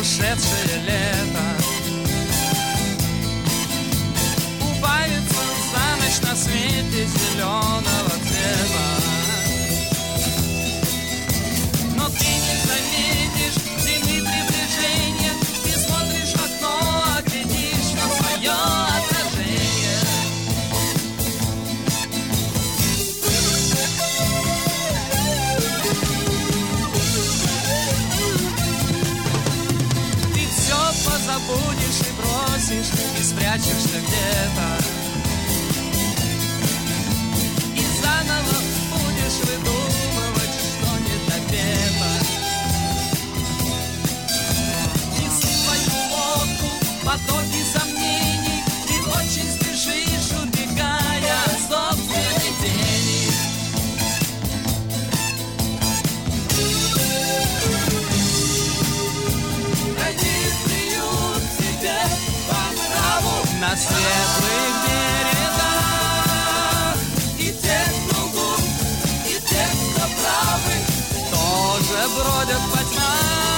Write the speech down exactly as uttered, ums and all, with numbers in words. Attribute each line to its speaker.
Speaker 1: ушедшее лето убавится за ночь на свете зеленого цвета. Но ты не заметишь зимы приближения, ты смотришь в окно, а глядишь на свое отражение. Ты все позабудешь и бросишь, и спрячешься где-то, и заново будешь выдумывать, что не допето. Неси свою лодку, потоки сомнений, ты очень спешишь, убегая от собственной тени. Найди приют тебе по нраву на светлых берегах. И те, кто лгут, и те, кто правы, тоже бродят по тьмам.